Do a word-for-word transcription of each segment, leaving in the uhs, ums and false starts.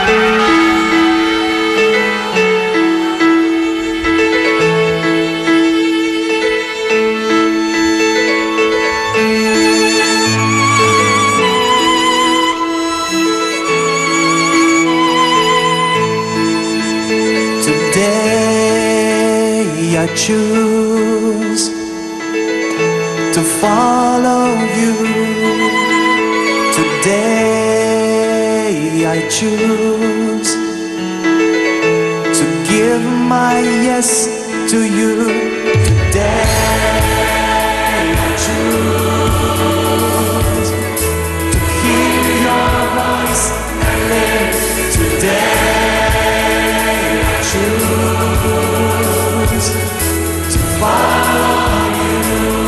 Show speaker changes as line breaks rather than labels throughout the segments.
I choose to follow you. Today I choose to give my yes to you. Today I choose to hear your voice and live. Today I choose to follow you.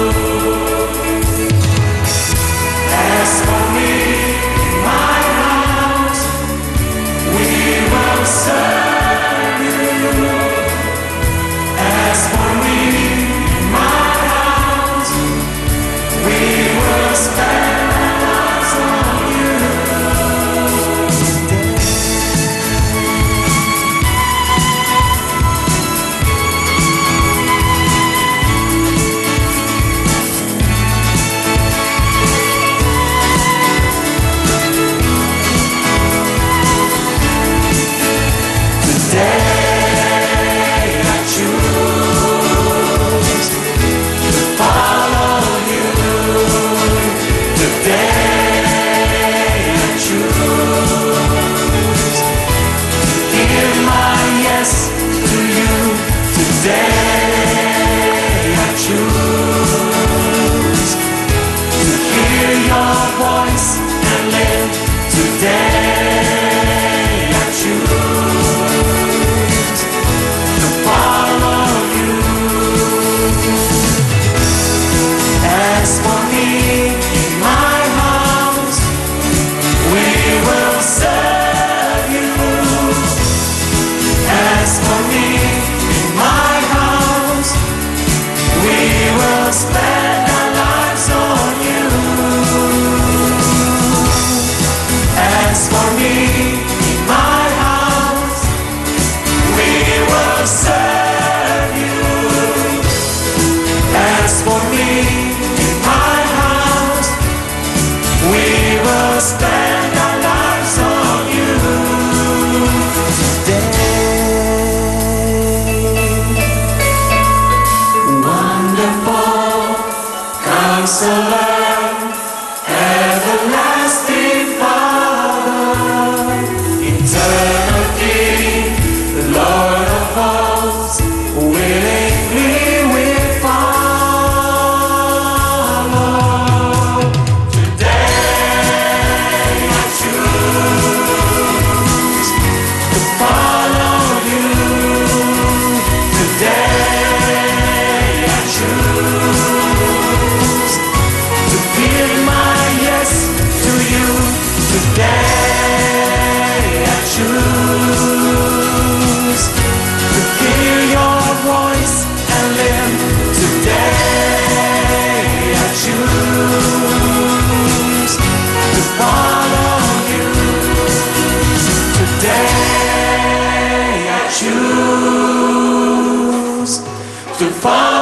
As for me, my house, we will serve you. As for me, my house, we will spend our lives on you. Spend our lives on you. As for me, in my house, we will serve you. As for me, in my house, we will spend our lives on you. Counselor, everlasting Father, eternal King, the Lord of hosts, willingly we follow. Today I choose to follow you. Today I choose to give my yes to you. Today I choose to hear your voice and live. Today I choose to follow you. Today I choose to follow